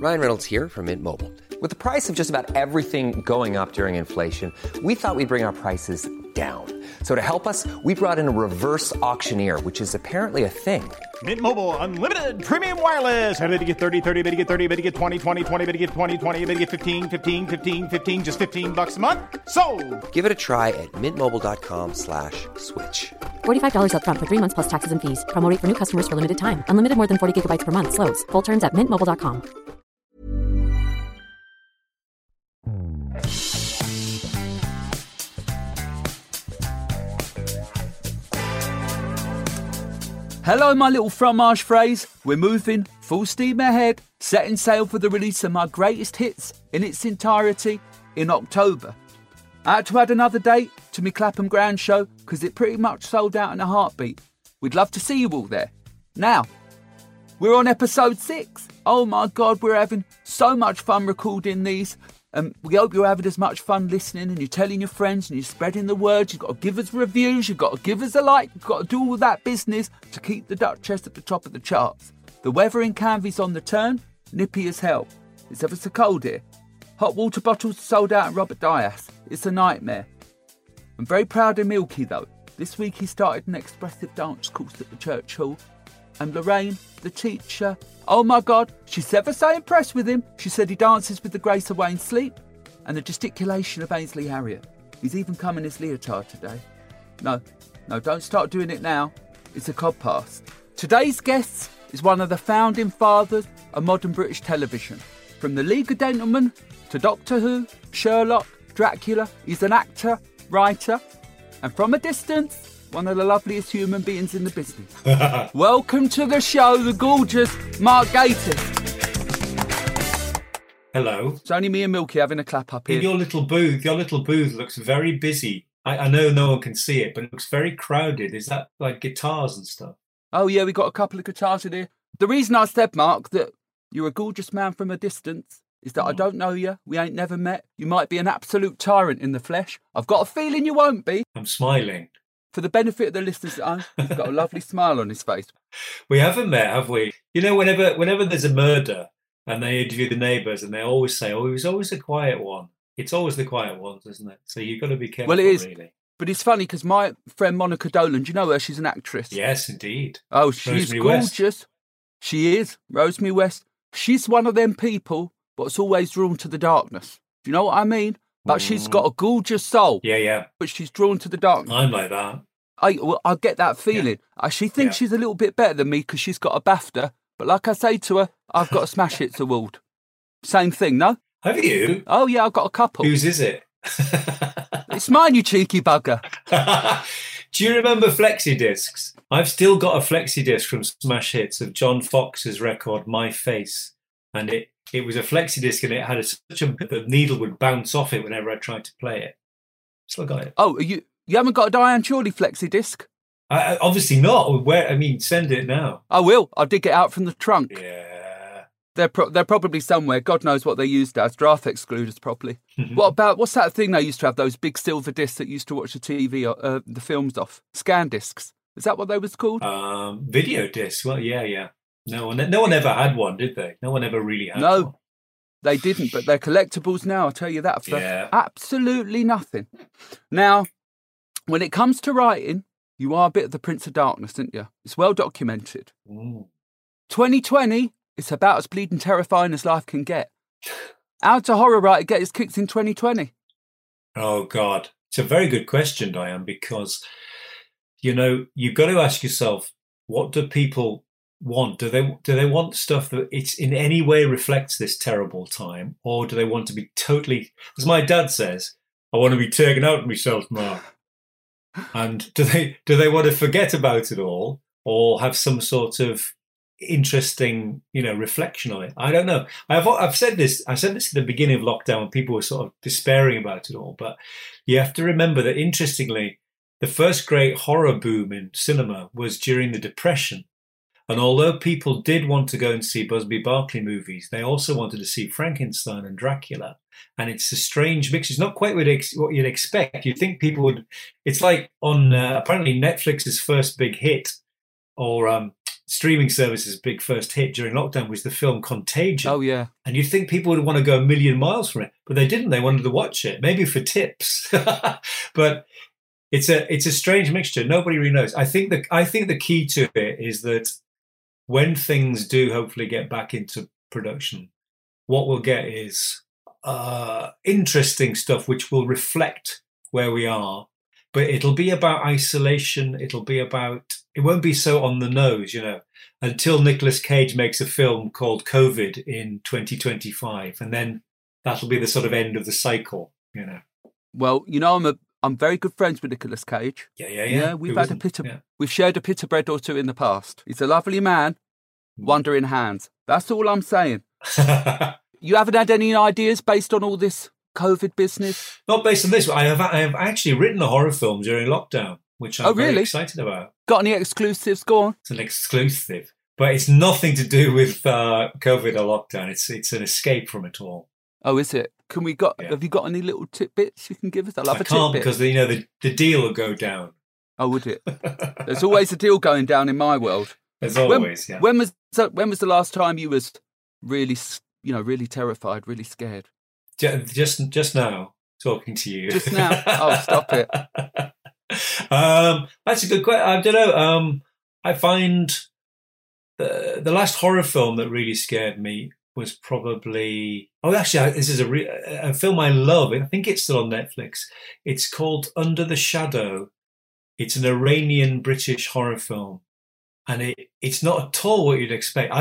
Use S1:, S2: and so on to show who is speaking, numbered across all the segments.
S1: Ryan Reynolds here from Mint Mobile. With the price of just about everything going up during inflation, we thought we'd bring our prices down. So to help us, we brought in a reverse auctioneer, which is apparently a thing.
S2: Mint Mobile Unlimited Premium Wireless. How to get 30, 30, bit to get 30, bit to get 20, 20, 20, bit to get 20, 20, bit to get 15, 15, 15, 15, just $15 a month? Sold!
S1: Give it a try at mintmobile.com/switch.
S3: $45 up front for 3 months plus taxes and fees. Promo rate for new customers for limited time. Unlimited more than 40 gigabytes per month. Slows full terms at mintmobile.com.
S4: Hello, my little fromage phrase. We're moving full steam ahead, setting sail for the release of my greatest hits in its entirety in October. I had to add another date to my Clapham Grand show because it pretty much sold out in a heartbeat. We'd love to see you all there. Now, we're on episode 6. Oh my God, we're having so much fun recording these. We hope you're having as much fun listening and you're telling your friends and you're spreading the word. You've got to give us reviews, you've got to give us a like, you've got to do all that business to keep the Duchess at the top of the charts. The weather in Canvey's on the turn, nippy as hell. It's ever so cold here. Hot water bottles sold out at Robert Dias. It's a nightmare. I'm very proud of Milky though. This week he started an expressive dance course at the church hall. And Lorraine, the teacher, oh my God, she's ever so impressed with him. She said he dances with the grace of Wayne Sleep and the gesticulation of Ainsley Harriott. He's even come in his leotard today. No, don't start doing it now. It's a cod pass. Today's guest is one of the founding fathers of modern British television. From The League of Gentlemen to Doctor Who, Sherlock, Dracula, he's an actor, writer, and from a distance, one of the loveliest human beings in the business. Welcome to the show, the gorgeous Mark Gatiss.
S5: Hello.
S4: It's only me and Milky having a clap up here.
S5: In your little booth looks very busy. I know no one can see it, but it looks very crowded. Is that like guitars and stuff?
S4: Oh yeah, we got a couple of guitars in here. The reason I said, Mark, that you're a gorgeous man from a distance is that I don't know you. We ain't never met. You might be an absolute tyrant in the flesh. I've got a feeling you won't be.
S5: I'm smiling.
S4: For the benefit of the listeners at home, he's got a lovely smile on his face.
S5: We haven't met, have we? You know, whenever there's a murder and they interview the neighbours and they always say, oh, he was always a quiet one. It's always the quiet ones, isn't it? So you've got to be careful,
S4: well, it is.
S5: Really.
S4: But it's funny because my friend Monica Dolan, do you know her? She's an actress.
S5: Yes, indeed.
S4: Oh, she's
S5: Rosemary
S4: gorgeous.
S5: West.
S4: She is. Rosemary West. She's one of them people that's always drawn to the darkness. Do you know what I mean? But she's got a gorgeous soul.
S5: Yeah.
S4: But she's drawn to the darkness.
S5: I'm like that.
S4: I get that feeling.
S5: Yeah.
S4: She thinks she's a little bit better than me because she's got a BAFTA. But like I say to her, I've got a Smash Hits award. Same thing, no?
S5: Have you?
S4: Oh, yeah, I've got a couple.
S5: Whose is it?
S4: It's mine, you cheeky bugger.
S5: Do you remember flexi discs? I've still got a flexi disc from Smash Hits of John Fox's record, My Face. And it was a flexi disc and it had the needle would bounce off it whenever I tried to play it. Still got it.
S4: Oh, you haven't got a Diane Chorley flexi disc?
S5: Obviously not. Send it now.
S4: I will. I'll dig it out from the trunk.
S5: Yeah.
S4: They're probably somewhere. God knows what they used as. Draft excluders, probably. What's that thing they used to have, those big silver discs that used to watch the TV, the films off? Scan discs. Is that what they was called?
S5: Video discs. Well, yeah. No one ever had one, did they? No one ever really had one.
S4: No, they didn't, but they're collectibles now, I'll tell you that for absolutely nothing. Now, when it comes to writing, you are a bit of the Prince of Darkness, aren't you? It's well documented. 2020, it's about as bleeding terrifying as life can get. How did a horror writer get his kicks in 2020?
S5: Oh, God. It's a very good question, Diane, because, you've got to ask yourself, what do people want? Do they want stuff that it's in any way reflects this terrible time, or do they want to be totally, as my dad says, I want to be taken out of myself, Mark. And do they want to forget about it all, or have some sort of interesting, reflection on it? I don't know. I've said this. I said this at the beginning of lockdown when people were sort of despairing about it all. But you have to remember that, interestingly, the first great horror boom in cinema was during the Depression. And although people did want to go and see Busby Berkeley movies, they also wanted to see Frankenstein and Dracula. And it's a strange mix. It's not quite what you'd expect. You'd think people would... It's like on apparently Netflix's first big hit, or streaming service's big first hit during lockdown was the film Contagion.
S4: Oh, yeah.
S5: And you'd think people would want to go a million miles from it, but they didn't. They wanted to watch it, maybe for tips. But it's a strange mixture. Nobody really knows. I think the key to it is that when things do hopefully get back into production, what we'll get is interesting stuff which will reflect where we are. But it'll be about isolation. It won't be so on the nose, until Nicolas Cage makes a film called COVID in 2025. And then that'll be the sort of end of the cycle,
S4: Well, I'm very good friends with Nicolas Cage.
S5: Yeah.
S4: We've shared a pita bread or two in the past. He's a lovely man, wonder in hands. That's all I'm saying. You haven't had any ideas based on all this COVID business?
S5: Not based on this. I have actually written a horror film during lockdown, which I'm very excited about.
S4: Got any exclusives? Go on.
S5: It's an exclusive, but it's nothing to do with COVID or lockdown. It's an escape from it all.
S4: Oh, is it? Have you got any little tidbits you can give us? I love a tidbit.
S5: I can't because the deal will go down.
S4: Oh, would it? There's always a deal going down in my world.
S5: There's always, yeah.
S4: When was the last time you was really, really terrified, really scared?
S5: Just now, talking to you.
S4: Just now? Oh, stop it.
S5: That's a good question. I don't know. I find the last horror film that really scared me was probably... Oh, actually, this is a film I love. I think it's still on Netflix. It's called Under the Shadow. It's an Iranian-British horror film. And it's not at all what you'd expect.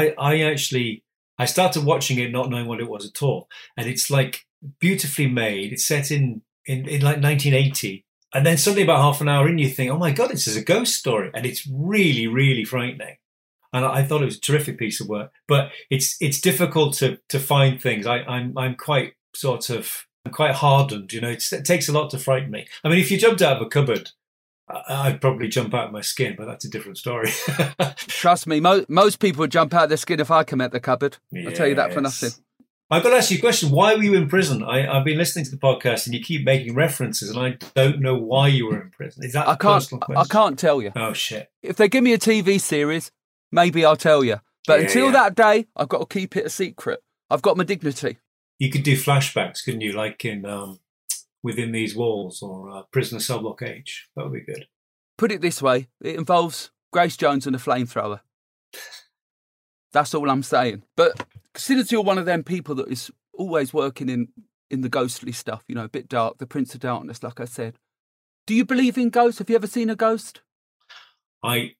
S5: I started watching it not knowing what it was at all. And it's like beautifully made. It's set in like 1980. And then suddenly about half an hour in, you think, oh my God, this is a ghost story. And it's really, really frightening. And I thought it was a terrific piece of work. But it's difficult to find things. I'm quite hardened, it takes a lot to frighten me. I mean, if you jumped out of a cupboard, I'd probably jump out of my skin, but that's a different story.
S4: Trust me, most people would jump out of their skin if I come out the cupboard. Yes. I'll tell you that for nothing.
S5: I've got to ask you a question. Why were you in prison? I've been listening to the podcast and you keep making references and I don't know why you were in prison. Is that a personal question?
S4: I can't tell you.
S5: Oh, shit.
S4: If they give me a TV series, maybe I'll tell you. But until that day, I've got to keep it a secret. I've got my dignity.
S5: You could do flashbacks, couldn't you? Like in Within These Walls or Prisoner Cell Block H. That would be good.
S4: Put it this way. It involves Grace Jones and a flamethrower. That's all I'm saying. But since you're one of them people that is always working in the ghostly stuff, a bit dark, the Prince of Darkness, like I said. Do you believe in ghosts? Have you ever seen a ghost?
S5: I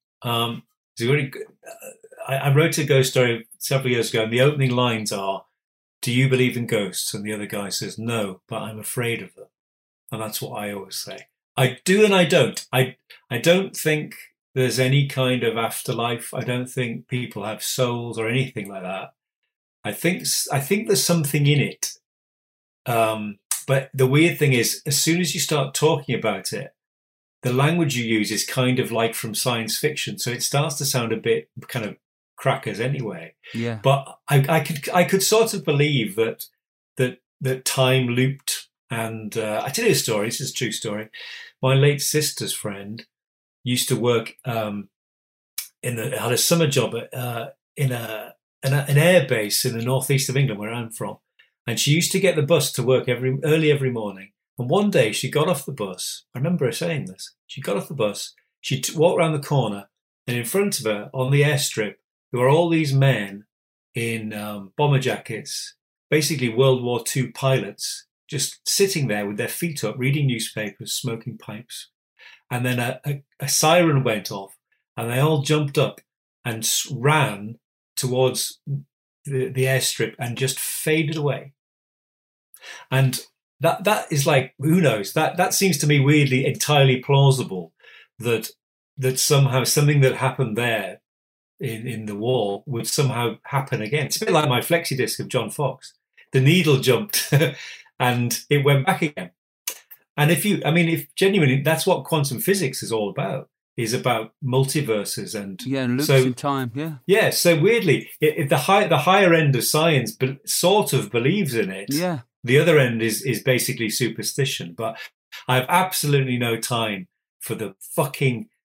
S5: wrote a ghost story several years ago, and the opening lines are, "Do you believe in ghosts?" And the other guy says, "No, but I'm afraid of them." And that's what I always say. I do and I don't. I don't think there's any kind of afterlife. I don't think people have souls or anything like that. I think there's something in it. But the weird thing is, as soon as you start talking about it, the language you use is kind of like from science fiction. So it starts to sound a bit kind of crackers anyway.
S4: Yeah.
S5: But I could sort of believe that time looped. And I tell you a story. This is a true story. My late sister's friend used to work had a summer job in an air base in the northeast of England, where I'm from. And she used to get the bus to work early every morning. And one day she got off the bus. I remember her saying this. She got off the bus. She walked around the corner, and in front of her on the airstrip, there were all these men in bomber jackets, basically World War II pilots, just sitting there with their feet up, reading newspapers, smoking pipes. And then a siren went off, and they all jumped up and ran towards the airstrip and just faded away. And that is like, who knows? That seems to me weirdly entirely plausible that somehow something that happened there in the war would somehow happen again. It's a bit like my flexi disc of John Fox. The needle jumped and it went back again. And if genuinely that's what quantum physics is all about, is about multiverses and
S4: loops in time.
S5: Yeah. So weirdly, the higher end of science sort of believes in it.
S4: Yeah.
S5: The other end is basically superstition. But I have absolutely no time for the fucking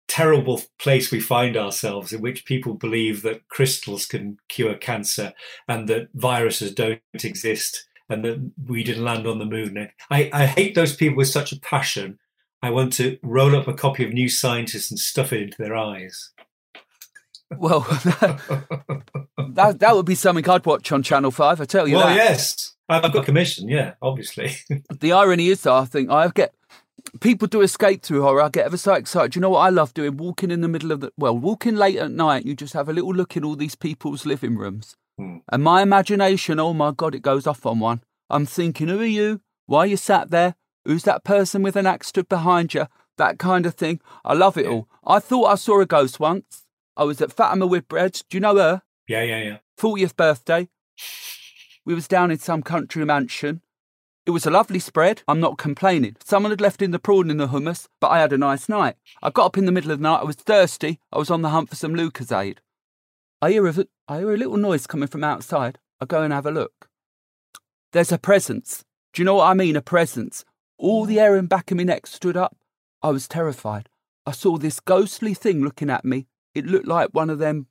S5: terrible place we find ourselves, in which people believe that crystals can cure cancer and that viruses don't exist and that we didn't land on the moon. I hate those people with such a passion. I want to roll up a copy of New Scientist and stuff it into their eyes.
S4: Well, that would be something I'd watch on Channel 5, I tell you that.
S5: Well, yes. I've got commission, yeah, obviously.
S4: The irony is, though, I think people do escape through horror. I get ever so excited. You know what I love doing? Walking in the middle of walking late at night, you just have a little look in all these people's living rooms. And my imagination, oh my God, it goes off on one. I'm thinking, who are you? Why are you sat there? Who's that person with an axe stood behind you? That kind of thing. I love it all. I thought I saw a ghost once. I was at Fatima Whitbread's. Do you know her?
S5: Yeah.
S4: 40th birthday. We was down in some country mansion. It was a lovely spread. I'm not complaining. Someone had left in the prawn in the hummus, but I had a nice night. I got up in the middle of the night. I was thirsty. I was on the hunt for some Lucozade. I hear a little noise coming from outside. I go and have a look. There's a presence. Do you know what I mean? A presence. All the hair in back of my neck stood up. I was terrified. I saw this ghostly thing looking at me. It looked like one of them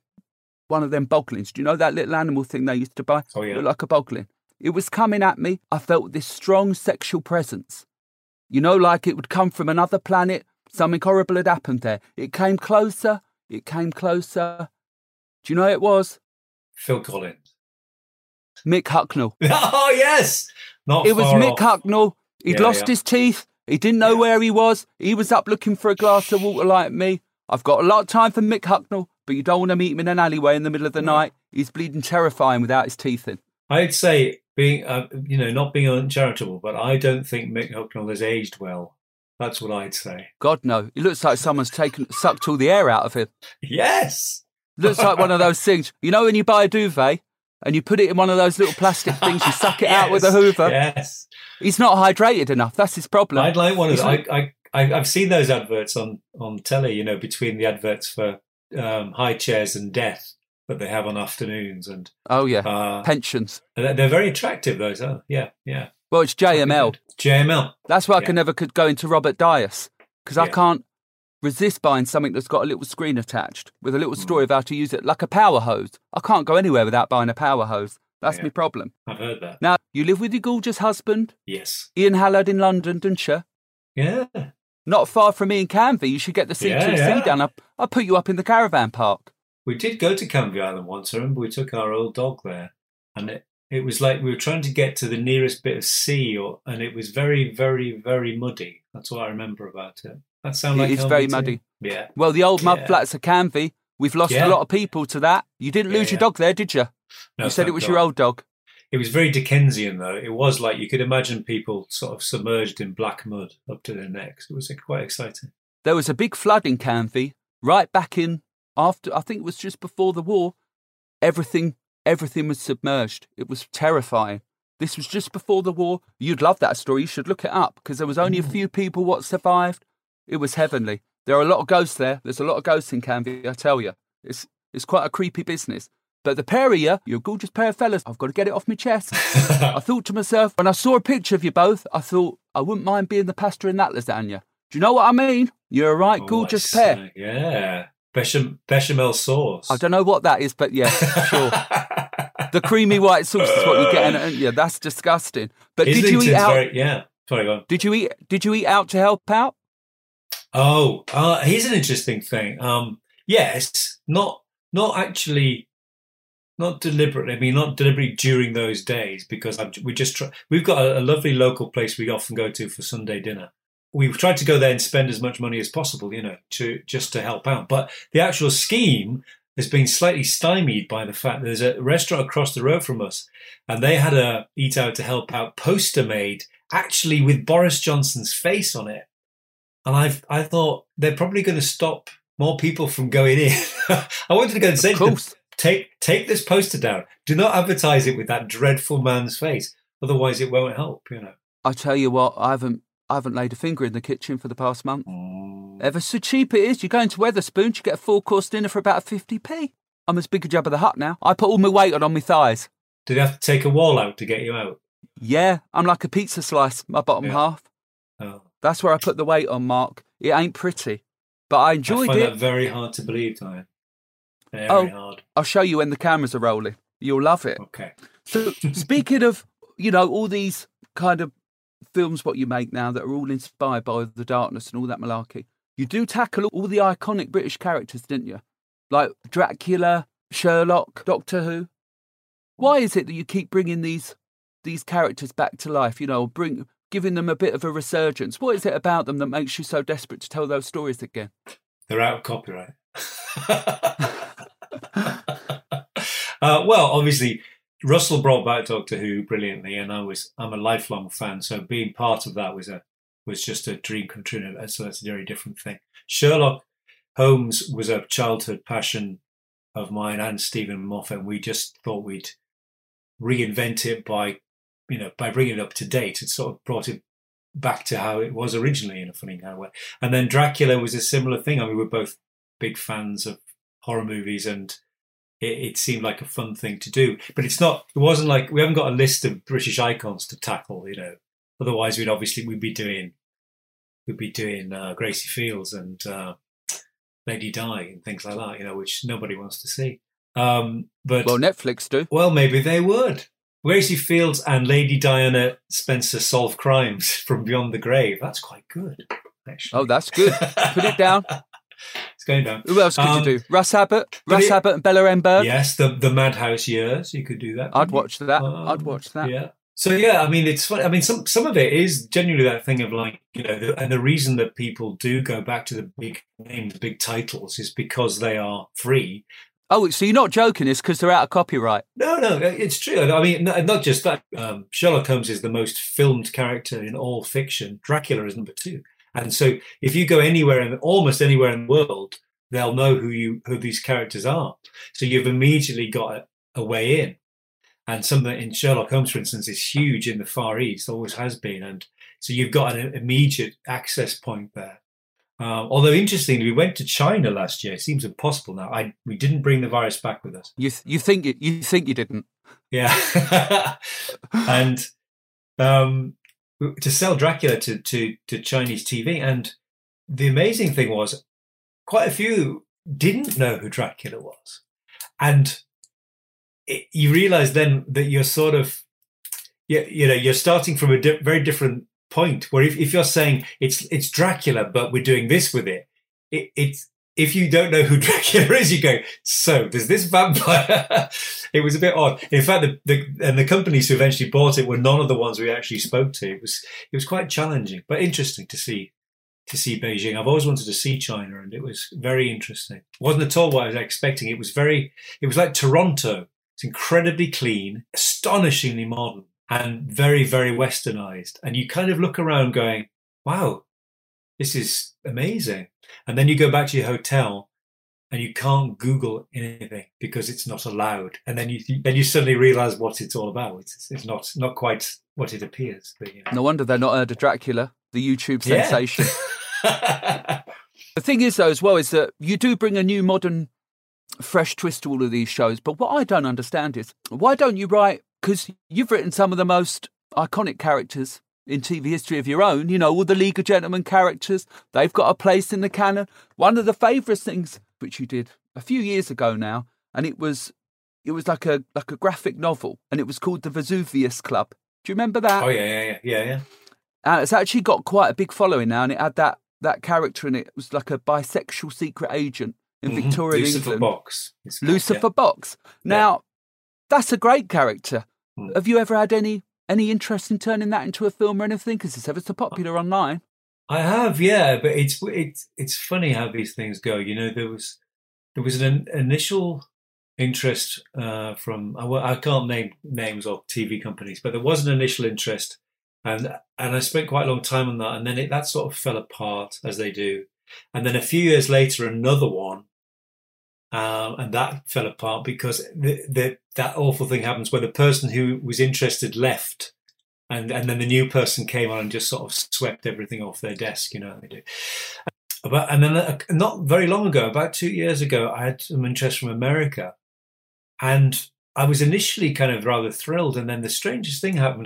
S4: boglins. Do you know that little animal thing they used to buy?
S5: Oh, yeah.
S4: It looked like a boglin. It was coming at me. I felt this strong sexual presence. You know, like it would come from another planet. Something horrible had happened there. It came closer. It came closer. Do you know who it was?
S5: Phil Collins.
S4: Mick Hucknall.
S5: Oh, yes!
S4: It was Mick Hucknall. He'd lost his teeth. He didn't know where he was. He was up looking for a glass of water like me. I've got a lot of time for Mick Hucknall, but you don't want to meet him in an alleyway in the middle of the night. He's bleeding terrifying without his teeth in.
S5: I'd say, being, not being uncharitable, but I don't think Mick Hucknall has aged well. That's what I'd say.
S4: God, no. He looks like someone's sucked all the air out of him.
S5: Yes!
S4: Looks like one of those things. You know when you buy a duvet and you put it in one of those little plastic things, you suck it out with a hoover?
S5: Yes.
S4: He's not hydrated enough. That's his problem.
S5: I'd like one of those. I've seen those adverts on telly, between the adverts for high chairs and death that they have on afternoons. And
S4: pensions.
S5: They're very attractive, those. Oh, yeah.
S4: Well, it's JML.
S5: JML.
S4: That's why I can never go into Robert Dias, because I can't resist buying something that's got a little screen attached with a little story of how to use it, like a power hose. I can't go anywhere without buying a power hose. That's my problem.
S5: I've heard that.
S4: Now, you live with your gorgeous husband?
S5: Yes.
S4: Ian Hallard in London, don't you?
S5: Yeah.
S4: Not far from me in Canvey. You should get the C2C down. I'll put you up in the caravan park.
S5: We did go to Canvey Island once. I remember we took our old dog there, and it was like we were trying to get to the nearest bit of sea, and it was very, very, very muddy. That's what I remember about it. That sounds like
S4: it's very muddy.
S5: Yeah.
S4: Well, the old mud flats of Canvey, we've lost a lot of people to that. You didn't lose your dog there, did you?
S5: No,
S4: you said it was your old dog.
S5: It was very Dickensian, though. It was like you could imagine people sort of submerged in black mud up to their necks. It was quite exciting.
S4: There was a big flood in Canvey right back in after, I think it was just before the war. Everything was submerged. It was terrifying. This was just before the war. You'd love that story. You should look it up because there was only a few people what survived. It was heavenly. There are a lot of ghosts there. There's a lot of ghosts in Canvey, I tell you. It's quite a creepy business. But the pair of you're a gorgeous pair of fellas. I've got to get it off my chest. I thought to myself, when I saw a picture of you both, I thought, I wouldn't mind being the pasta in that lasagna. Do you know what I mean? You're a right gorgeous pair.
S5: Yeah. Bechamel sauce.
S4: I don't know what that is, but yeah, sure. The creamy white sauce is what you're getting at. Yeah, that's disgusting. But did you eat out?
S5: Sorry, go on.
S4: Did you eat out to help out?
S5: Oh, here's an interesting thing. Yes, not actually. Not deliberately. I mean, not deliberately during those days, because we've got a lovely local place we often go to for Sunday dinner. We've tried to go there and spend as much money as possible, to help out. But the actual scheme has been slightly stymied by the fact that there's a restaurant across the road from us, and they had a Eat Out to Help Out poster made, actually with Boris Johnson's face on it. And I thought they're probably going to stop more people from going in. I wanted to go and say to them, Take this poster down. Do not advertise it with that dreadful man's face. Otherwise, it won't help.
S4: I tell you what, I haven't laid a finger in the kitchen for the past month. Ever so cheap it is. You go into Wetherspoons, you get a 4-course dinner for about 50p. I'm as big a Jabba the Hutt now. I put all my weight on my thighs.
S5: Did they have to take a wall out to get you out?
S4: Yeah, I'm like a pizza slice. My bottom half.
S5: Oh.
S4: That's where I put the weight on, Mark. It ain't pretty. but I
S5: I
S4: enjoyed
S5: find
S4: it.
S5: that very hard to believe, Diane. Very hard.
S4: I'll show you when the cameras are rolling. You'll love it.
S5: Okay.
S4: So speaking of, all these kind of films what you make now that are all inspired by the darkness and all that malarkey, you do tackle all the iconic British characters, didn't you? Like Dracula, Sherlock, Doctor Who. Why is it that you keep bringing these characters back to life, giving them a bit of a resurgence? What is it about them that makes you so desperate to tell those stories again?
S5: They're out of copyright. Well, obviously, Russell brought back Doctor Who brilliantly, and I'm a lifelong fan. So being part of that was just a dream come true. So that's a very different thing. Sherlock Holmes was a childhood passion of mine and Stephen Moffat. We just thought we'd reinvent it by bringing it up to date. It sort of brought it back to how it was originally in a funny kind of way. And then Dracula was a similar thing. I mean, we're both big fans of horror movies, and it seemed like a fun thing to do. But it wasn't like we haven't got a list of British icons to tackle, Otherwise, we'd be doing Gracie Fields and Lady Di and things like that, which nobody wants to see. But
S4: Netflix do.
S5: Well, maybe they would. Gracie Fields and Lady Diana Spencer solve crimes from beyond the grave. That's quite good, actually.
S4: Oh, that's good. Put it down.
S5: It's going down.
S4: Who else could you do? Russ Abbott and Bella Emberg.
S5: Yes, the Madhouse Years. You could do that.
S4: I'd watch that.
S5: Yeah. So yeah, I mean, it's fun. I mean, some of it is genuinely that thing of like, and the reason that people do go back to the big names, big titles, is because they are free.
S4: Oh, so you're not joking? It's because they're out of copyright?
S5: No, it's true. I mean, not just that. Sherlock Holmes is the most filmed character in all fiction. Dracula is number 2. And so if you go almost anywhere in the world, they'll know who these characters are. So you've immediately got a way in. And something in Sherlock Holmes, for instance, is huge in the Far East, always has been. And so you've got an immediate access point there. Although, interestingly, we went to China last year. It seems impossible now. We didn't bring the virus back with us.
S4: You think you didn't?
S5: Yeah. And to sell Dracula to Chinese TV. And the amazing thing was quite a few didn't know who Dracula was. And you realize then that you're sort of, you're starting from a very different point, where if you're saying it's Dracula, but we're doing this with it's if you don't know who Dracula is, you go, so there's this vampire. It was a bit odd. In fact, the companies who eventually bought it were none of the ones we actually spoke to. It was quite challenging, but interesting to see Beijing. I've always wanted to see China, and it was very interesting. It wasn't at all what I was expecting. It was like Toronto. It's incredibly clean, astonishingly modern, and very, very westernized. And you kind of look around going, wow, this is amazing. And then you go back to your hotel and you can't Google anything because it's not allowed. And then you suddenly realize what it's all about. It's not quite what it appears. But,
S4: No wonder they're not heard of Dracula, the YouTube sensation.
S5: Yeah.
S4: The thing is, though, as well, is that you do bring a new modern, fresh twist to all of these shows. But what I don't understand is, why don't you write, because you've written some of the most iconic characters in TV history of your own, all the League of Gentlemen characters, they've got a place in the canon. One of the favourite things which you did a few years ago now, and it was like a graphic novel, and it was called The Vesuvius Club. Do you remember that?
S5: Oh, yeah.
S4: And it's actually got quite a big following now, and it had that character in it. It was like a bisexual secret agent in Victorian
S5: Lucifer
S4: England.
S5: Box.
S4: Lucifer Box. Now, that's a great character. Have you ever had any interest in turning that into a film or anything? Because it's ever so popular online.
S5: I have, yeah, but it's funny how these things go. There was an initial interest from I can't name names of TV companies, but there was an initial interest, and I spent quite a long time on that, and then that sort of fell apart, as they do, and then a few years later another one, and that fell apart because that awful thing happens where the person who was interested left. And then the new person came on and just sort of swept everything off their desk, they do. And then not very long ago, about 2 years ago, I had some interest from America. And I was initially kind of rather thrilled. And then the strangest thing happened.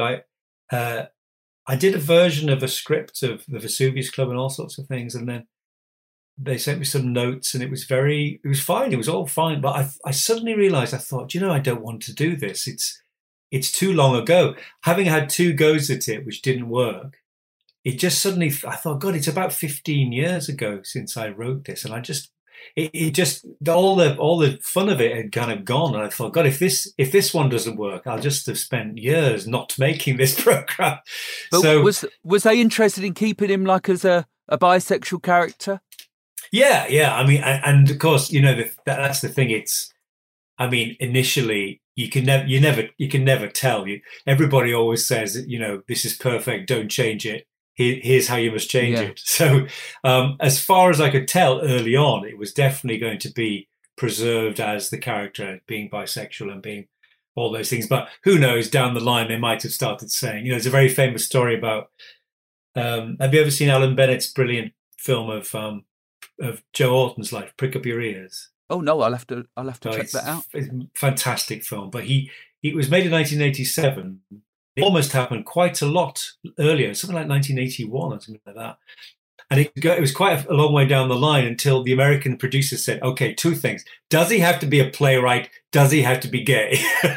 S5: I did a version of a script of the Vesuvius Club and all sorts of things. And then they sent me some notes, and it was fine. It was all fine. But I suddenly realized, I thought, I don't want to do this. It's too long ago. Having had 2 goes at it, which didn't work, it just suddenly, I thought, God, it's about 15 years ago since I wrote this. And I just, it just, all the fun of it had kind of gone. And I thought, God, if this one doesn't work, I'll just have spent years not making this program.
S4: But
S5: so
S4: was they interested in keeping him like as a bisexual character?
S5: Yeah. I mean, and of course, that's the thing. Initially you can never tell. Everybody always says, this is perfect, don't change it. Here's how you must change it. So, as far as I could tell early on, it was definitely going to be preserved as the character being bisexual and being all those things. But who knows, down the line, they might have started saying, there's a very famous story about, have you ever seen Alan Bennett's brilliant film of Joe Orton's life, Prick Up Your Ears?
S4: Oh no, I'll have to check that out.
S5: It's a fantastic film, but it was made in 1987. It almost happened quite a lot earlier, something like 1981 or something like that. And it was quite a long way down the line until the American producers said, okay, 2 things. Does he have to be a playwright? Does he have to be gay?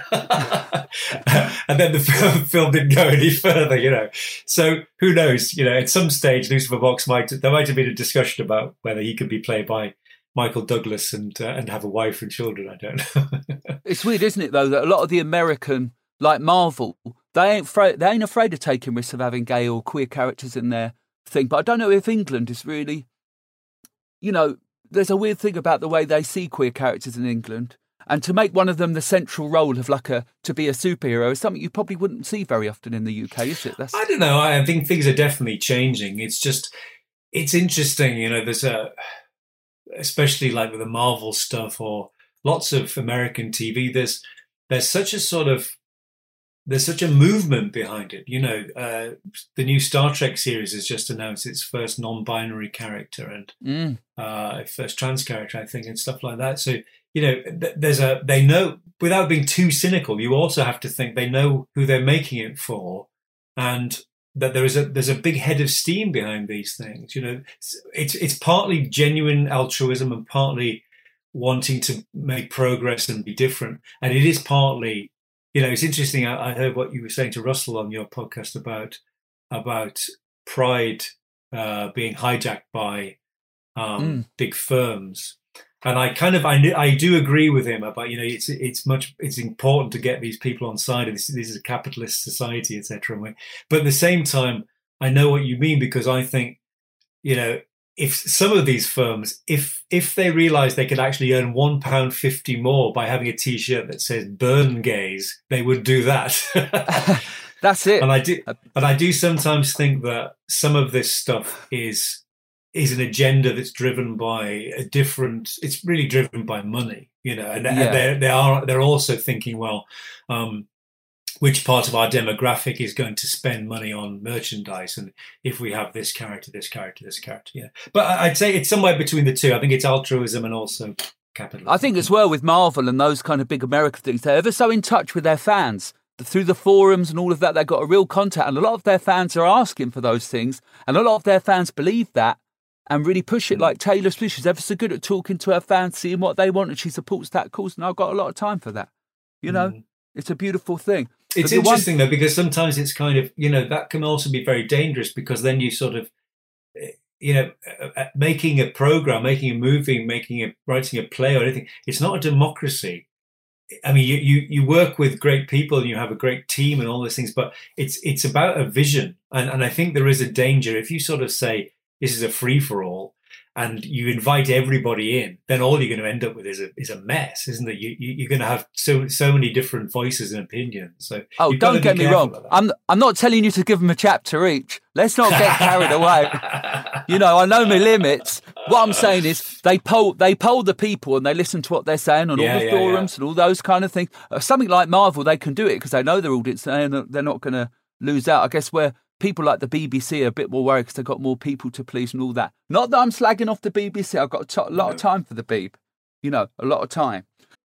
S5: And then the film didn't go any further, So who knows? At some stage, Lucifer Box there might have been a discussion about whether he could be played by Michael Douglas and have a wife and children. I don't know. It's
S4: weird, isn't it, though, that a lot of the American, like Marvel, they ain't afraid of taking risks of having gay or queer characters in their thing. But I don't know if England is really, there's a weird thing about the way they see queer characters in England. And to make one of them the central role of to be a superhero is something you probably wouldn't see very often in the UK, is it? I
S5: don't know. I think things are definitely changing. It's interesting, there's especially like with the Marvel stuff or lots of American TV, there's such a movement behind it. The new Star Trek series has just announced its first non-binary character and first trans character, I think, and stuff like that. So, they know, without being too cynical, you also have to think they know who they're making it for, and that there's a big head of steam behind these things. It's partly genuine altruism and partly wanting to make progress and be different, and it is partly. It's interesting. I heard what you were saying to Russell on your podcast about pride being hijacked by big firms, and I do agree with him about it's important to get these people on side of this. This is a capitalist society, etc. But at the same time, I know what you mean, because I think if some of these firms, if they realise they could actually earn £1.50 more by having a T-shirt that says "Burn Gays," they would do that.
S4: That's it.
S5: And I do sometimes think that some of this stuff is an agenda that's driven by it's really driven by money, and they're also thinking, well, which part of our demographic is going to spend money on merchandise, and if we have this character, But I'd say it's somewhere between the two. I think it's altruism and also capitalism.
S4: I think as well with Marvel and those kind of big American things, they're ever so in touch with their fans. Through the forums and all of that, they've got a real contact, and a lot of their fans are asking for those things, and a lot of their fans believe that and really push it. Like Taylor Swift, she's ever so good at talking to her fans, seeing what they want, and she supports that cause, and I've got a lot of time for that. It's a beautiful thing.
S5: It's interesting, though, because sometimes it's kind of, that can also be very dangerous, because then you sort of, making a program, making a movie, writing a play or anything, it's not a democracy. I mean, you work with great people and you have a great team and all those things, but it's about a vision. And I think there is a danger if you sort of say this is a free-for-all and you invite everybody in, then all you're going to end up with is a mess, isn't it? You're going to have so many different voices and opinions. So
S4: don't get me wrong. I'm not telling you to give them a chapter each. Let's not get carried away. I know my limits. What I'm saying is they poll the people and they listen to what they're saying on all the forums and all those kind of things. Something like Marvel, they can do it because they know their audience and they're not going to lose out. I guess where people like the BBC are a bit more worried because they've got more people to please and all that. Not that I'm slagging off the BBC. I've got a lot of time for the Beeb. A lot of time.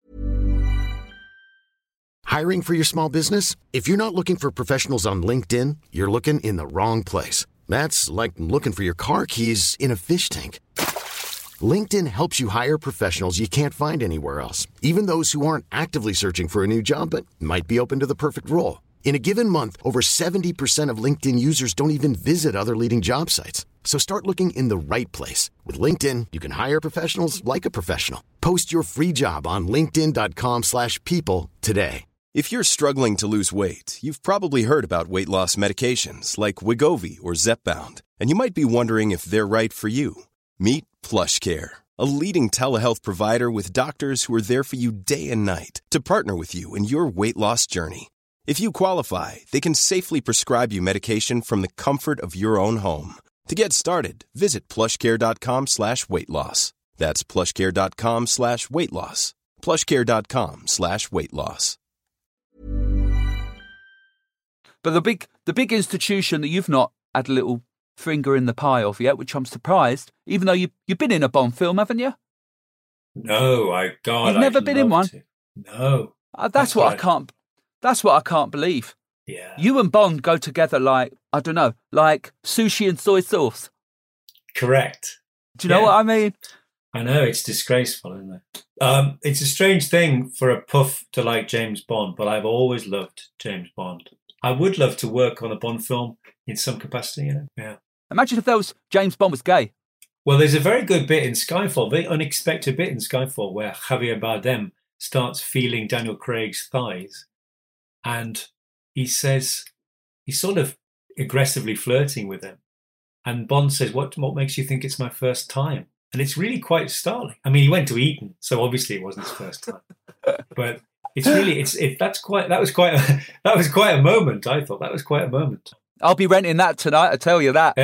S6: Hiring for your small business? If you're not looking for professionals on LinkedIn, you're looking in the wrong place. That's like looking for your car keys in a fish tank. LinkedIn helps you hire professionals you can't find anywhere else, even those who aren't actively searching for a new job but might be open to the perfect role. In a given month, over 70% of LinkedIn users don't even visit other leading job sites. So start looking in the right place. With LinkedIn, you can hire professionals like a professional. Post your free job on linkedin.com/people today.
S7: If you're struggling to lose weight, you've probably heard about weight loss medications like Wegovy or Zepbound, and you might be wondering if they're right for you. Meet PlushCare, a leading telehealth provider with doctors who are there for you day and night to partner with you in your weight loss journey. If you qualify, they can safely prescribe you medication from the comfort of your own home. To get started, visit plushcare.com/weight-loss. That's plushcare.com/weight-loss. plushcare.com/weight-loss.
S4: But the big institution that you've not had a little finger in the pie of yet, which I'm surprised, even though you've been in a Bond film, haven't you?
S5: No,
S4: You've never been in one?
S5: To. No.
S4: That's what I can't believe.
S5: Yeah.
S4: You and Bond go together like, I don't know, like sushi and soy sauce.
S5: Correct.
S4: Do you know what I mean?
S5: I know, it's disgraceful, isn't it? It's a strange thing for a puff to like James Bond, but I've always loved James Bond. I would love to work on a Bond film in some capacity, you know? Yeah.
S4: Imagine if James Bond was gay.
S5: Well, there's a very good bit in Skyfall, very unexpected bit in Skyfall, where Javier Bardem starts feeling Daniel Craig's thighs, and he says he's sort of aggressively flirting with him, and Bond says, "What makes you think it's my first time?" And it's really quite startling. I mean, he went to Eton, so obviously it wasn't his first time, but it's really that was quite a moment. I thought that was quite a moment.
S4: I'll be renting that tonight, I tell you that.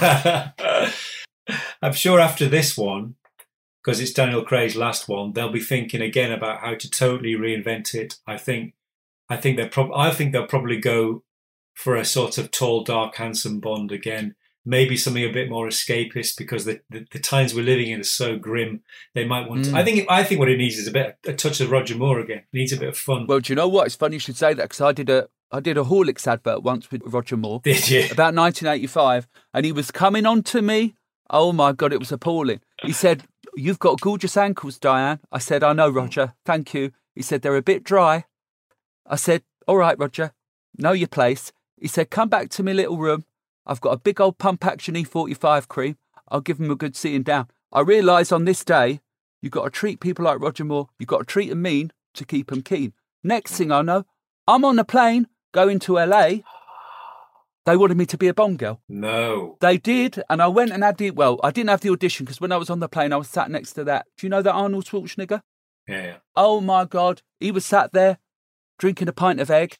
S5: I'm sure after this one, because it's Daniel Craig's last one, they'll be thinking again about how to totally reinvent it. I think they'll probably go for a sort of tall, dark, handsome Bond again. Maybe something a bit more escapist, because the times we're living in are so grim. They might want to. I think what it needs is a touch of Roger Moore again. It needs a bit of fun.
S4: Well, do you know what? It's funny you should say that, because I did a Horlicks advert once with Roger Moore.
S5: Did you?
S4: About 1985, and he was coming on to me. Oh my God, it was appalling. He said, "You've got gorgeous ankles, Diane." I said, "I know, Roger. Thank you." He said, "They're a bit dry." I said, "All right, Roger. Know your place." He said, "Come back to my little room. I've got a big old pump action E45 cream. I'll give them a good sitting down." I realised on this day, you've got to treat people like Roger Moore. You've got to treat them mean to keep them keen. Next thing I know, I'm on a plane going to LA. They wanted me to be a Bond girl.
S5: No.
S4: They did, and I went and had I didn't have the audition, because when I was on the plane, I was sat next to that. Do you know that Arnold Schwarzenegger?
S5: Yeah.
S4: Oh my God. He was sat there drinking a pint of egg.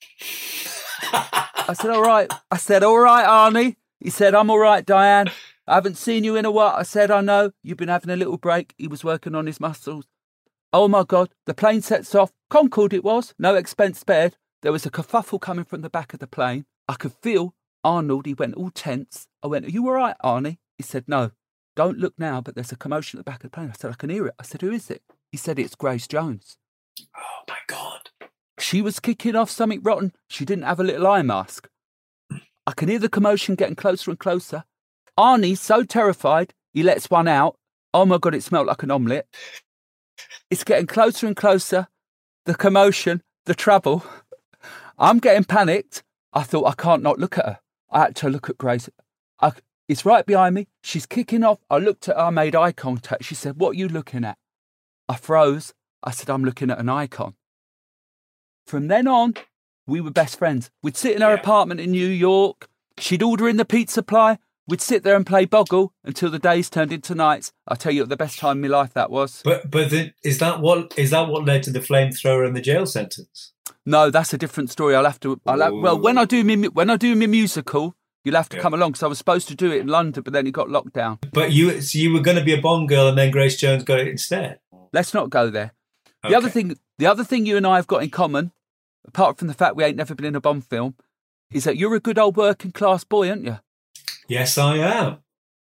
S4: I said, all right, Arnie. He said, "I'm all right, Diane. I haven't seen you in a while." I said, "I know. You've been having a little break." He was working on his muscles. Oh, my God. The plane sets off. Concorde it was. No expense spared. There was a kerfuffle coming from the back of the plane. I could feel Arnold. He went all tense. I went, "Are you all right, Arnie?" He said, "No, don't look now, but there's a commotion at the back of the plane." I said, "I can hear it." I said, "Who is it?" He said, "It's Grace Jones."
S5: Oh, my God.
S4: She was kicking off something rotten. She didn't have a little eye mask. I can hear the commotion getting closer and closer. Arnie's so terrified, he lets one out. Oh my God, it smelled like an omelette. It's getting closer and closer. The commotion, the trouble. I'm getting panicked. I thought, I can't not look at her. I had to look at Grace. It's right behind me. She's kicking off. I looked at her, I made eye contact. She said, "What are you looking at?" I froze. I said, "I'm looking at an icon." From then on, we were best friends. We'd sit in her apartment in New York. She'd order in the pizza supply. We'd sit there and play Boggle until the days turned into nights. I tell you, the best time in my life that was.
S5: But is that what led to the flamethrower and the jail sentence?
S4: No, that's a different story. Well, when I do my musical, you'll have to come along, because I was supposed to do it in London, but then it got locked down.
S5: But you were going to be a Bond girl, and then Grace Jones got it instead.
S4: Let's not go there.
S5: Okay.
S4: The other thing you and I have got in common, apart from the fact we ain't never been in a Bond film, is that you're a good old working class boy, aren't you?
S5: Yes, I am.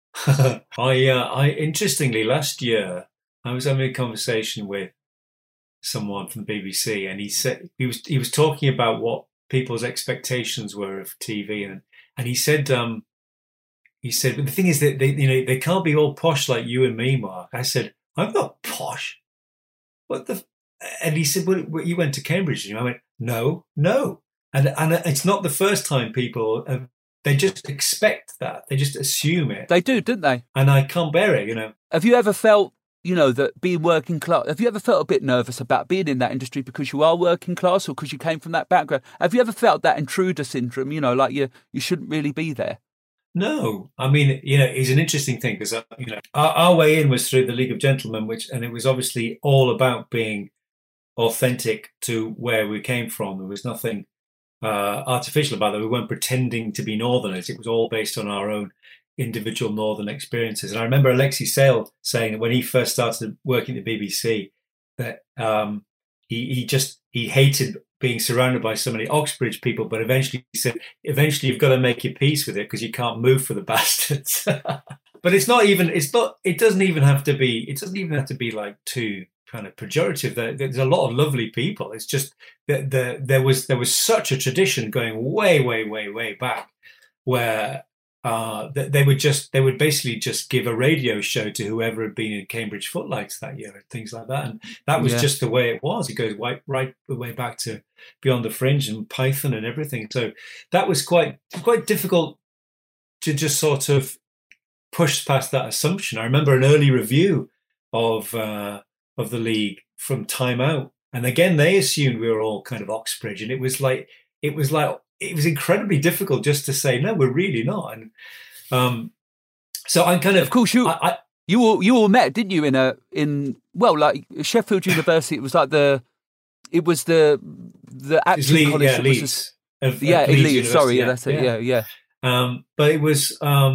S5: I interestingly, last year I was having a conversation with someone from the BBC, and he said he was talking about what people's expectations were of TV, and he said he said, but the thing is that they can't be all posh like you and me, Mark. I said, I'm not posh. What the? And he said, well, you went to Cambridge, didn't you? I went, no. And it's not the first time people they just expect that. They just assume it.
S4: They do, don't they?
S5: And I can't bear it,
S4: Have you ever felt, that being working class, have you ever felt a bit nervous about being in that industry because you are working class or because you came from that background? Have you ever felt that intruder syndrome, like you shouldn't really be there?
S5: No. I mean, it's an interesting thing because, our way in was through the League of Gentlemen, and it was obviously all about being authentic to where we came from. There was nothing artificial about it. We weren't pretending to be Northerners. It was all based on our own individual Northern experiences. And I remember Alexei Sayle saying that when he first started working at the BBC, that he hated being surrounded by so many Oxbridge people, but eventually he said, eventually you've got to make your peace with it because you can't move for the bastards. But it doesn't even have to be like too kind of pejorative. There's a lot of lovely people. It's just that there was such a tradition going way, way, way, way back where they would basically just give a radio show to whoever had been in Cambridge Footlights that year and things like that. And that was just the way it was. It goes right the way back to Beyond the Fringe and Python and everything. So that was quite difficult to just sort of push past that assumption. I remember an early review of the League from Time Out, and again they assumed we were all kind of Oxbridge, and it was incredibly difficult just to say no, we're really not. And so I'm kind of
S4: course you all met, didn't you? In Sheffield University. It was like the acting college.
S5: Yeah, Leeds.
S4: Leeds. Sorry, yeah, that's it. Yeah.
S5: But it was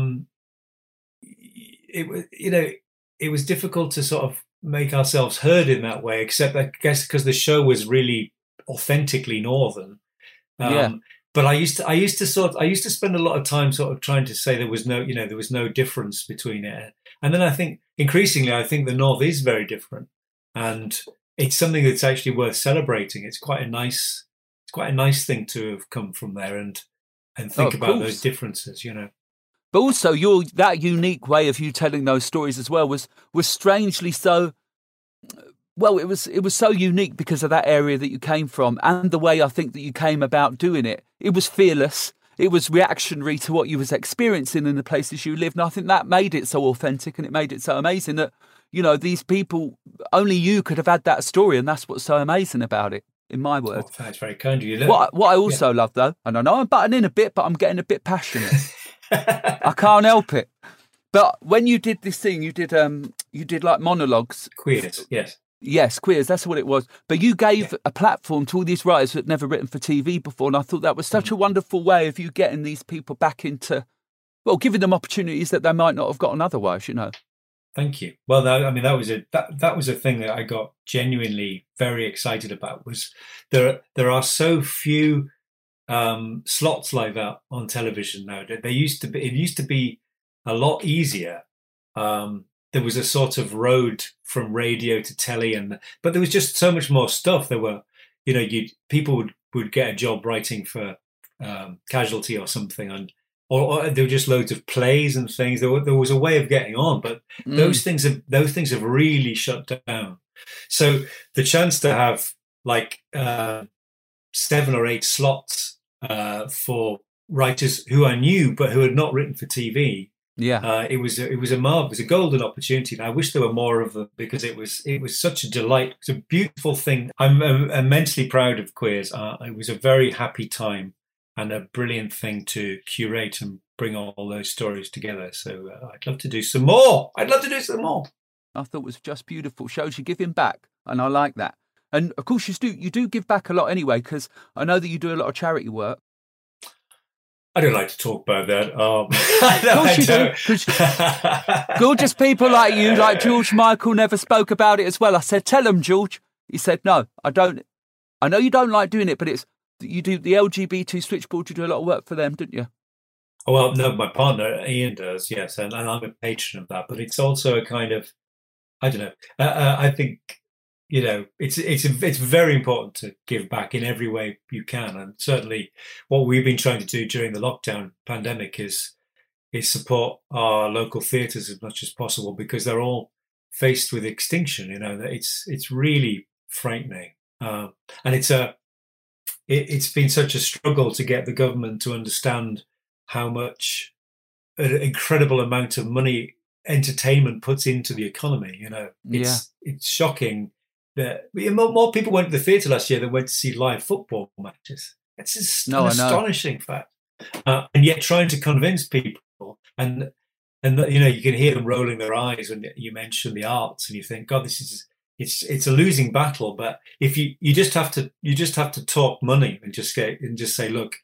S5: it was difficult to sort of make ourselves heard in that way, except I guess because the show was really authentically Northern. But I used to spend a lot of time sort of trying to say there was no difference between it. And then I think increasingly the North is very different, and it's something that's actually worth celebrating. It's quite a nice thing to have come from there and think about those differences,
S4: But also that unique way of you telling those stories as well was strangely so. Well, it was so unique because of that area that you came from and the way I think that you came about doing it. It was fearless. It was reactionary to what you was experiencing in the places you lived. And I think that made it so authentic, and it made it so amazing that, these people, only you could have had that story. And that's what's so amazing about it, in my words.
S5: Oh, that's very kind of you.
S4: What I also love, though, and I know I'm butting in a bit, but I'm getting a bit passionate. I can't help it. But when you did this thing, you did like monologues.
S5: Queers, yes.
S4: Yes, queers, that's what it was. But you gave a platform to all these writers who had never written for TV before, and I thought that was such a wonderful way of you getting these people back into, giving them opportunities that they might not have gotten otherwise,
S5: Thank you. Well, that was a thing that I got genuinely very excited about. Was there are so few slots like that on television now. It used to be a lot easier. There was a sort of road from radio to telly, but there was just so much more stuff. There were, people would get a job writing for Casualty or something, or there were just loads of plays and things. There was a way of getting on, but those things have really shut down. So the chance to have like 7 or 8 slots for writers who I knew but who had not written for TV. It was a golden opportunity, and I wish there were more of them because it was such a delight. It's a beautiful thing. I'm immensely proud of Queers. It was a very happy time and a brilliant thing to curate and bring all those stories together. So I'd love to do some more. I thought it was
S4: just beautiful. Shows you giving back, and I like that. And of course you do give back a lot anyway, because I know that you do a lot of charity work.
S5: I don't like to talk about that.
S4: Of course you do. Gorgeous people like you, like George Michael, never spoke about it as well. I said, tell him, George. He said, no, I don't. I know you don't like doing it, but you do the LGBT Switchboard. You do a lot of work for them, didn't you?
S5: Oh, well, no, my partner, Ian, does, yes. And I'm a patron of that. But it's also a kind of, I don't know. I think, it's very important to give back in every way you can, and certainly what we've been trying to do during the lockdown pandemic is is support our local theatres as much as possible, because they're all faced with extinction. You know, it's really frightening, and it's been such a struggle to get the government to understand how much an incredible amount of money entertainment puts into the economy. You know, it's shocking that more people went to the theatre last year than went to see live football matches. It's just an astonishing fact, and yet trying to convince people, and you know, you can hear them rolling their eyes when you mention the arts, and you think, God, it's a losing battle. But if you just have to talk money and just say, look,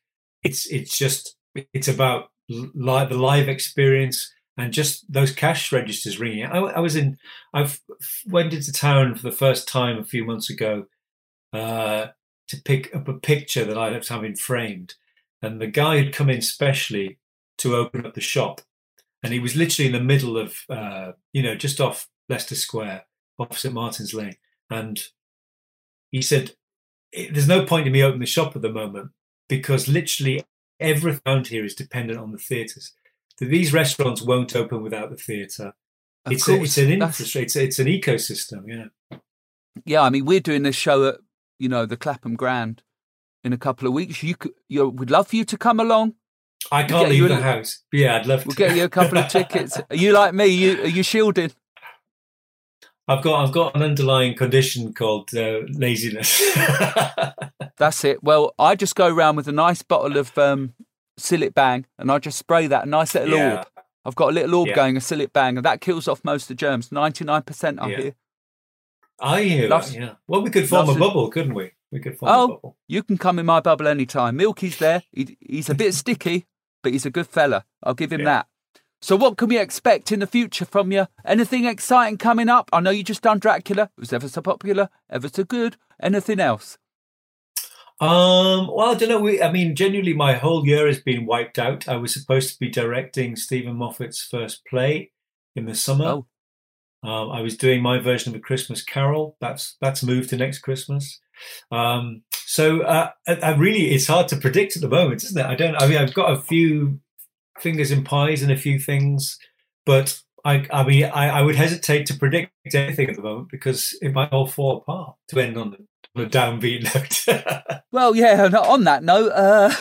S5: it's about the live experience and just those cash registers ringing. I went into town for the first time a few months ago to pick up a picture that I was having framed, and the guy had come in specially to open up the shop, and he was literally in the middle of just off Leicester Square, off St Martin's Lane, and he said, "There's no point in me opening the shop at the moment because literally everything around here is dependent on the theatres. These restaurants won't open without the theatre. It's an infrastructure. It's an ecosystem." Yeah.
S4: Yeah, I mean, we're doing this show at the Clapham Grand in a couple of weeks. We'd love for you to come along.
S5: I can't leave the house. Yeah, I'd love to.
S4: We'll get you a couple of tickets. Are you like me? Are you shielded?
S5: I've got an underlying condition called laziness.
S4: That's it. Well, I just go around with a nice bottle of Cillit Bang, and I just spray that nice little orb. I've got a little orb going, a Cillit Bang, and that kills off most of the germs. 99%, I hear.
S5: I hear that, yeah. Well, we could form a bubble, couldn't we? We could form a bubble. You
S4: can come in my bubble anytime. Milky's there. He's a bit sticky, but he's a good fella. I'll give him that. So what can we expect in the future from you? Anything exciting coming up? I know you just done Dracula. It was ever so popular, ever so good. Anything else?
S5: Well, I don't know. Genuinely, my whole year has been wiped out. I was supposed to be directing Stephen Moffat's first play in the summer. I was doing my version of A Christmas Carol. That's moved to next Christmas. So it's hard to predict at the moment, isn't it? I've got a few fingers in pies and a few things, but I would hesitate to predict anything at the moment because it might all fall apart to end on a downbeat note.
S4: Well, yeah, on that note,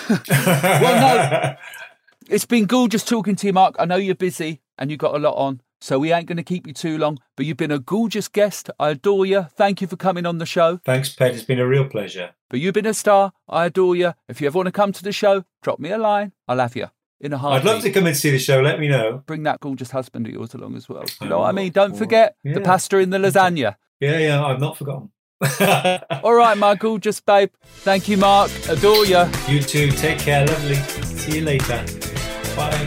S4: it's been gorgeous talking to you, Mark. I know you're busy and you've got a lot on, so we ain't going to keep you too long, but you've been a gorgeous guest. I adore you. Thank you for coming on the show.
S5: Thanks, Ped. It's been a real pleasure.
S4: But you've been a star. I adore you. If you ever want to come to the show, drop me a line. I'll have you. In a heartbeat.
S5: I'd love to come and see the show. Let me know.
S4: Bring that gorgeous husband of yours along as well. You know what I mean? Don't forget the pasta in the lasagna.
S5: Yeah, I've not forgotten.
S4: All right, my gorgeous babe. Thank you, Mark. Adore you.
S5: You too. Take care. Lovely. See you later. Bye.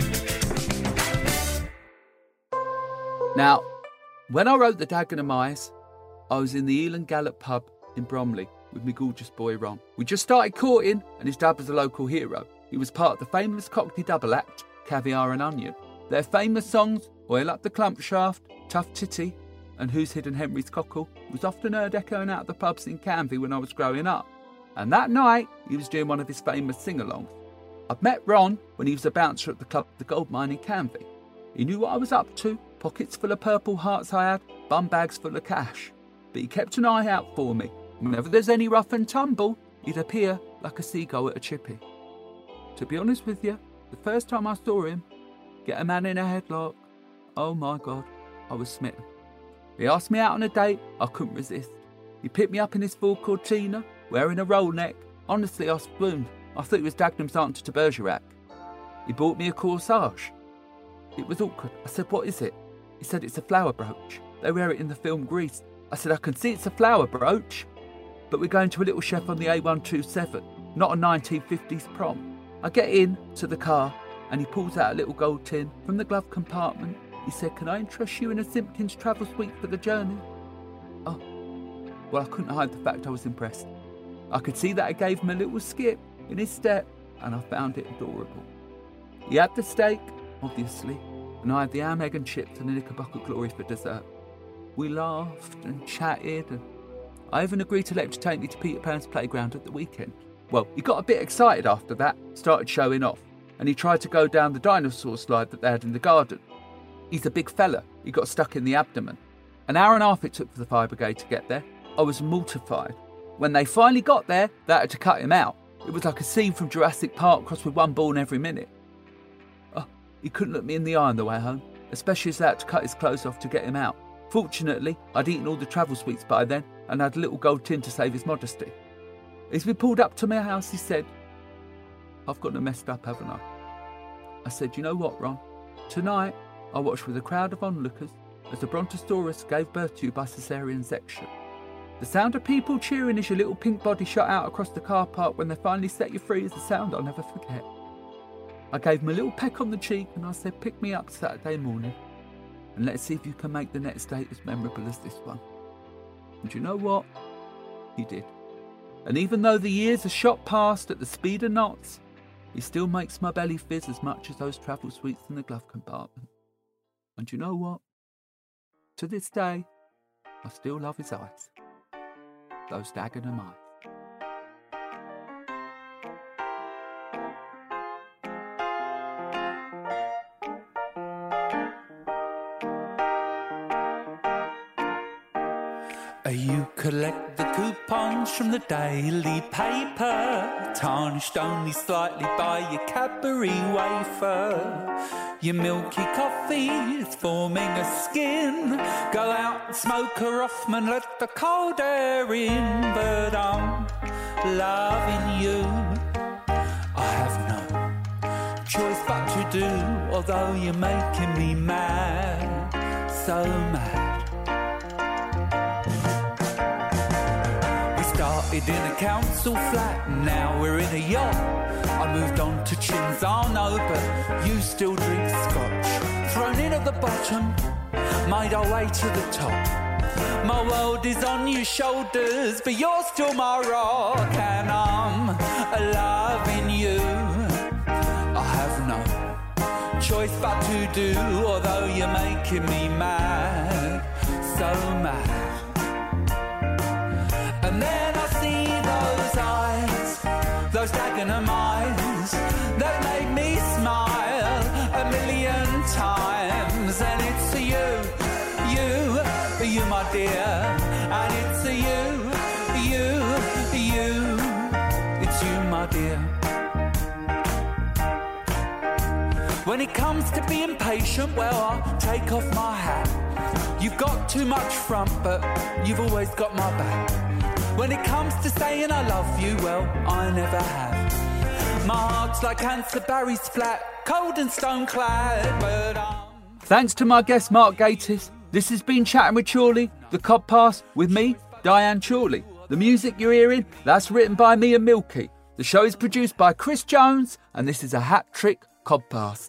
S4: Now, when I wrote The Dagenham Eyes, I was in the Eland Gallop pub in Bromley with my gorgeous boy Ron. We just started courting, and his dad was a local hero. He was part of the famous Cockney double act, Caviar and Onion. Their famous songs, Oil Up the Clump Shaft, Tough Titty, and Who's Hidden Henry's Cockle, was often heard echoing out of the pubs in Canvey when I was growing up. And that night, he was doing one of his famous sing-alongs. I'd met Ron when he was a bouncer at the club The Gold Mine in Canvey. He knew what I was up to, pockets full of purple hearts I had, bum bags full of cash. But he kept an eye out for me. Whenever there's any rough and tumble, he'd appear like a seagull at a chippy. To be honest with you, the first time I saw him get a man in a headlock, oh my God, I was smitten. He asked me out on a date, I couldn't resist. He picked me up in his Ford Cortina, wearing a roll neck. Honestly, I swooned. I thought he was Dagenham's answer to Bergerac. He bought me a corsage. It was awkward. I said, what is it? He said, it's a flower brooch. They wear it in the film Grease. I said, I can see it's a flower brooch, but we're going to a little chef on the A127, not a 1950s prom. I get in to the car and he pulls out a little gold tin from the glove compartment. He said, can I interest you in a Simpkins travel suite for the journey? Oh, well, I couldn't hide the fact I was impressed. I could see that it gave him a little skip in his step and I found it adorable. He had the steak, obviously, and I had the ham, egg and chips and a Knickerbocker Glory for dessert. We laughed and chatted, and I even agreed to let him take me to Peter Pan's playground at the weekend. Well, he got a bit excited after that, started showing off, and he tried to go down the dinosaur slide that they had in the garden. He's a big fella. He got stuck in the abdomen. An hour and a half it took for the fire brigade to get there. I was mortified. When they finally got there, they had to cut him out. It was like a scene from Jurassic Park crossed with one born every minute. Oh, he couldn't look me in the eye on the way home, especially as they had to cut his clothes off to get him out. Fortunately, I'd eaten all the travel sweets by then and had a little gold tin to save his modesty. As we pulled up to my house, he said, "I've gotten messed up, haven't I?" I said, "You know what, Ron? Tonight, I watched with a crowd of onlookers as the Brontosaurus gave birth to you by caesarean section. The sound of people cheering as your little pink body shot out across the car park when they finally set you free is a sound I'll never forget." I gave him a little peck on the cheek and I said, "Pick me up Saturday morning and let's see if you can make the next date as memorable as this one." And you know what? He did. And even though the years are shot past at the speed of knots, he still makes my belly fizz as much as those travel sweets in the glove compartment. And you know what? To this day, I still love his eyes. Those dagenham eyes.
S8: You collect the coupons from the daily paper, tarnished only slightly by your Cadbury wafer. Your milky coffee is forming a skin. Go out and smoke a Rothman, let the cold air in. But I'm loving you. I have no choice but to do, although you're making me mad, so mad. Started in a council flat, now we're in a yacht. I moved on to Chinzano, but you still drink scotch. Thrown in at the bottom, made our way to the top. My world is on your shoulders, but you're still my rock. And I'm loving you. I have no choice but to do, although you're making me mad, so mad. And then I see those eyes, those dagenham eyes, that made me smile a million times. And it's you, my dear. And it's you, it's you, my dear. When it comes to being patient, well, I'll take off my hat. You've got too much front, but you've always got my back. When it comes to saying I love you, well, I never have. My heart's like Cancer Barry's flat, cold and stone-clad, but
S4: Thanks to my guest Mark Gatiss, this has been Chatting with Chorley, the Codcast with me, Diane Chorley. The music you're hearing, that's written by me and Milky. The show is produced by Chris Jones, and this is a hat-trick Codcast.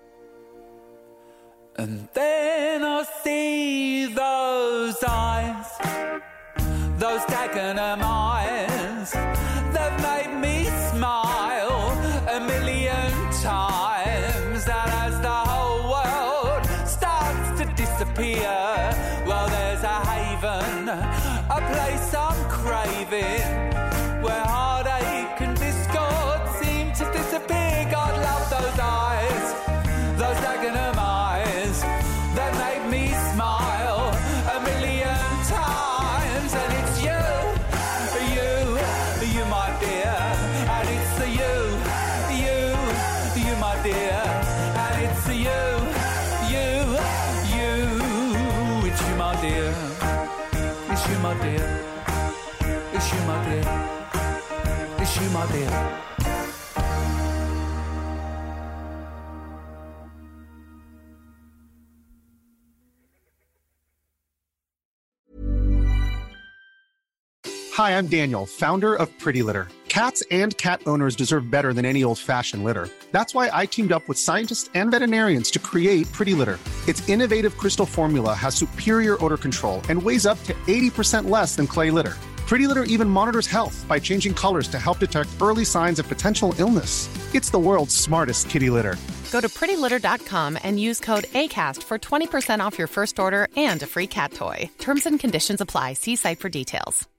S8: And then I see those eyes, those dagenham eyes, that made me smile a million times. And as the whole world starts to disappear, well, there's a haven, a place I'm craving, where heartache and discord seem to disappear. God love those eyes, those dagenham eyes, that made me smile a million times. And it's you, my dear. And it's you, my dear. And it's you, it's you, my dear. It's you, my dear. It's you, my dear. It's you, my dear.
S9: Hi, I'm Daniel, founder of Pretty Litter. Cats and cat owners deserve better than any old-fashioned litter. That's why I teamed up with scientists and veterinarians to create Pretty Litter. Its innovative crystal formula has superior odor control and weighs up to 80% less than clay litter. Pretty Litter even monitors health by changing colors to help detect early signs of potential illness. It's the world's smartest kitty litter.
S10: Go to prettylitter.com and use code ACAST for 20% off your first order and a free cat toy. Terms and conditions apply. See site for details.